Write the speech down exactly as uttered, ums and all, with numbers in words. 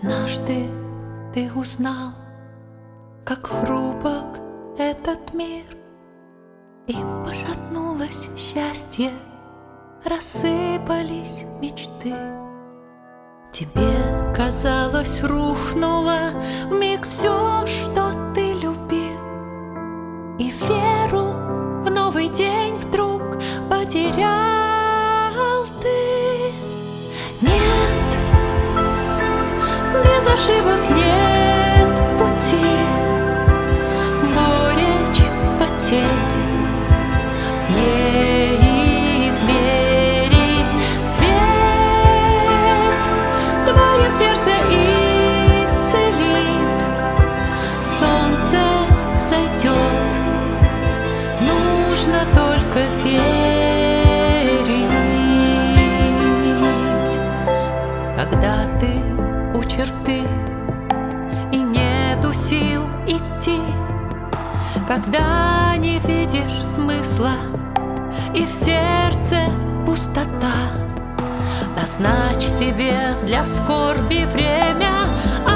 Однажды ты узнал, как хрупок этот мир, и пошатнулось счастье, рассыпались мечты. Тебе казалось, рухнуло вмиг все, что ты любил, и веру в новый день вдруг потерял ты. Нет, без ошибок нет пути, горечь потерь не измерить. Свет твое сердце исцелит, солнце взойдет, нужно только верить. Когда ты у черты и нету сил идти, когда не видишь смысла и в сердце пустота, назначь себе для скорби время.